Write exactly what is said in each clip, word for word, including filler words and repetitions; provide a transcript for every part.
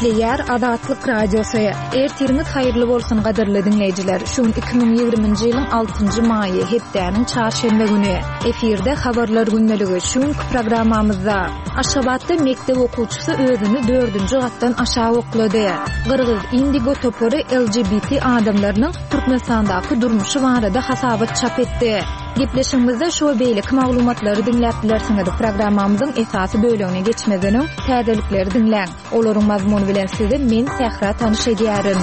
Eşleýär Azatlyk Radiosu. Ertirimiz haýyrly bolsun gaderli dinleýijiler. Şuň iki bin ýygrymynjy ýylyň altynjy maýy hepdäniň çarşembe güni efirde habarlar günneligi şuň programmamyzda Aşgabatda mektep okuwçysy özüni dördünji gatdan aşağı oklady. Gyrgyz Indigo topory L G B T adamlarynyň Türkmenistandaky durmuşy barada hasabat çap etdi. Gepleşigimizde şo beýlik maglumatlary dinläp bilersiňiz. Programmamyzyň esasy bölümine geçmeden täzelikleri dinläň. Olaryň mazmuny bilen sizi men Sehra tanyş edýärim.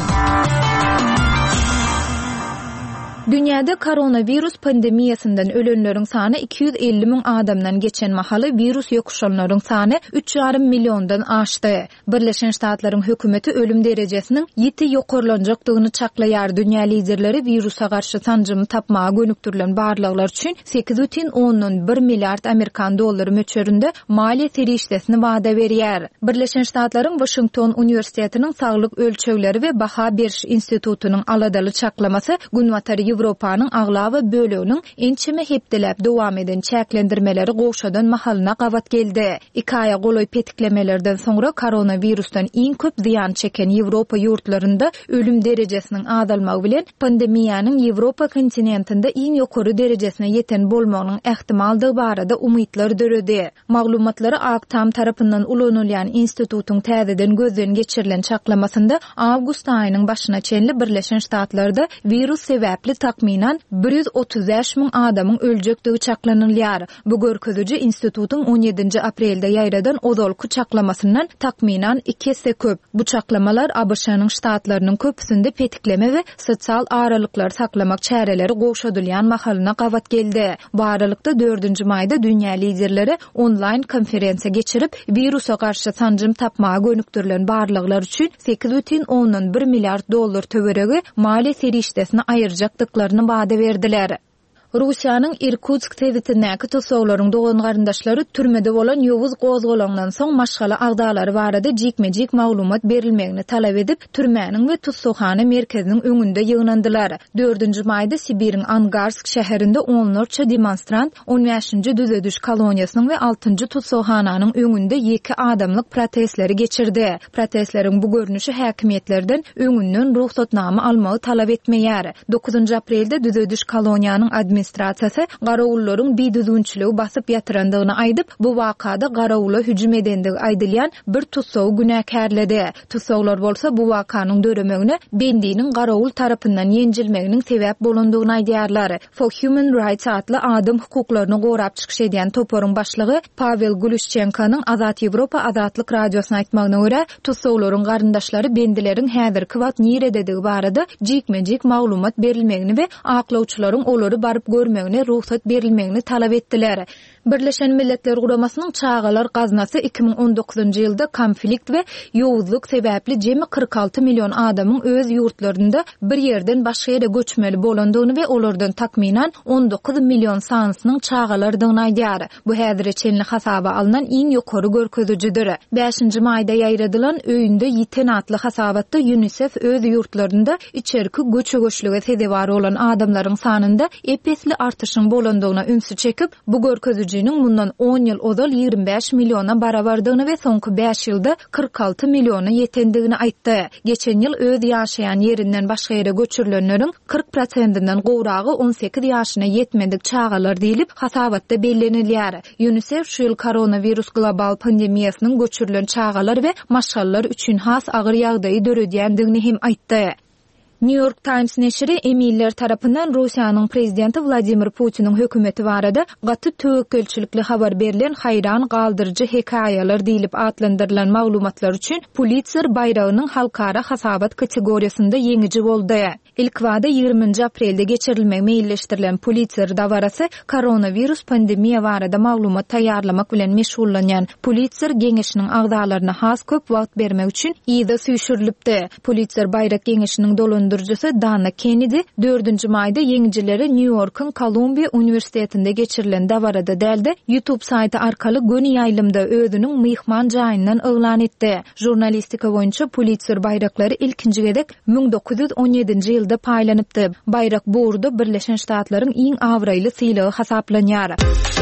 Dünyada koronavirus pandemiýasyndan ölenleriň sany iki yüz elli min adamdan geçen mahaly virus ýokuşanlaryň sany üç ýarym milliondan aşdy. Birleşen Ştatlaryň hökümeti ölüm derejesiniň ýeti ýokarlanjakdygyny çaklaýar. Dünýä liderleri virusa garşy sanjymy tapmaga gönükdirilen barlyklar üçin sekiz butun oňdan bir milliard Amerikan dollary möçberinde maliýe terişdesini wada berýär. Birleşen Ştatlaryň Washington Uniwersitetiniň saglyk ölçegleri we baha beriş institutunyň aladaly çaklamasy günwatary Ýewropanyň aglawy bölüginiň ençeme hepdelep dowam eden çäklendirmeleri goşadan mahalyna gawat geldi. iki aýa goloý petiklemelerden soňra koronavirusdan iň köp ziýan çeken Ýewropa ýurtlarynda ölüm derejesiniň azalmagy bilen pandemiýanyň Ýewropa kontinentinde iň ýokary derejesine ýeten bolmagynyň ähtimaldygy barada umytlar döredi. Maglumatlary Aktam tarapyndan ulanylýan institutuň täzeden gözden geçirilen çaklamasynda awgust aýynyň başyna çenli Birleşen Ştatlarda virus sebäpli takminan bir yüz otuz beş min adamyň öljekdigi çaklanylýar. Bu görkezüji institutuň on ýedinji aprelde ýaýradan ozalky çaklamasyndan takminan iki hisse köp. Bu çaklamalar A B Ş'nyň ştatlarynyň köpüsinde petikleme we sosial aralyklar saklamak çäreleri goşadylýan mahalyna gawat geldi. Bu aralykda dördünji maýda dünýä liderleri online konferensiýa geçirip virusa garşy sanjym tapmaga gönükdirilen barlyklar üçin sekiz butun oňdan bir milliard dollar töweregi maliýe serişdesini aýyrjakdyklaryny wada berdiler. Russiýanyň Irkutsk tewitindäki tutsaglaryň dogan garyndaşlary türmede bolan ýowuz gozgolandan soň maşgala agdalary barada jikmejik maglumat berilmegini talap edip türmäniň we tutsaghana merkeziniň öňünde ýygnandylar. dördünji maýda Sibiriň Angarsk şäherinde onlarça demonstrant on beşinji düzediş koloniýasynyň we altynjy tutsaghananyň öňünde iki adamlyk protestleri geçirdi. Protestleriň bu görnüşi häkimetlerden öňünden ruhsatnama almagy talap etmeýär. dokuzunji aprelde düzediş koloniýanyň administrasiýasy garawullaryň biýdüzünçiligi basyp ýatyrandygyny aýdyp, bu wakada garawula hüjüm edendigi aýdylýan bir tutsagy günäkärledi. Tutsaglar bolsa bu wakanyň döremegine bendiniň garawul tarapyndan ýenjilmeginiň sebäp bolandygyny aýdýarlar. For Human Rights atly adam hukuklaryny gorap çykyş edýän toporyň başlygy Pavel Glushchenkanyň Azat Ýewropa Azatlyk Radiosyna aýtmagyna görä, tutsaglaryň garyndaşlary bendileriň häzirki wagt nirededigi barada jikmejik maglumat berilmegini we aklawçylaryň olary barıp görmegine ruhsat berilmegini talap etdiler. Birleşen Milletler Guramasynyň çağalar gaznasy iki bin on dokuzunji ýylda konflikt we ýowuzlyk sebäpli jemi kırk altı milyon adamyň öz ýurtlarynda bir ýerden başga ýere göçmeli bolandygyny we olardan takminan on dokuz milyon sanysynyň çağalardygyny aýdýar. Bu häzir çenli hasaba alynan iň ýokary görkezüjidir. beşinji maýda ýaýradylan öýünde ýiten atly hasabatda UNICEF öz ýurtlarynda içerki göçe göçlüge sebäp bolan adamlaryň sanynda epesli artışyň bolandygyna ünsü çekip bu görkezüji mundan on ýyl ozal ýigirme beş milyona barabardygyny we soňky beş ýylda kırk altı milyona ýetendigini aýtdy. Geçen ýyl öz ýaşaýan ýerinden başga ýere göçürilenleriň kırk prosentinden gowragy on sekiz ýaşyna ýetmedik çağalar diýilip hasabatda bellenilýär. UNICEF şu ýyl koronavirus global pandemiýasynyň göçürilen çağalar we maşgallar üçin has agyr ýagdaýy döredýändigini hem aýtdy. New York Times neşri emiller tarapyndan Russiýanyň prezidenti Vladimir Putiniň hökümeti barada gaty töwekelçilikli habar berilen haýran galdyrjy hekaýalar diýilip atlandyrylan maglumatlar üçin Pulitzer bayragynyň halkara hasabat kategoriýasynda ýeňiji boldy. İlk wada ýygrymynjy aprelde geçirilmegi meýilleşdirilen Pulitzer dawarasy koronavirus pandemiýa barada maglumat taýýarlamak bilen meşgullanýan Pulitzer geňeşiniň agdalaryna has köp wagt bermek üçin ýyda süýşürilipdi. Pulitzer bayrak geňeşiniň dolan Durjusy Dana Kennedy dördünji maýda ýeňijileri New Yorkyň Columbia Uniwersitetinde geçirilen dawarada däldi YouTube saýty arkaly göni ýaýlymda özüniň myhman jaýyndan oglan etdi. Jurnalistika boýunça Pulitzer bayraklary ilkinji gedek bin dokuz yüz on ýedinji ýylda paýlanypdy. Bayrak bu urda Birleşen Ştatlaryň iň awraýly sylygy hasaplanýar.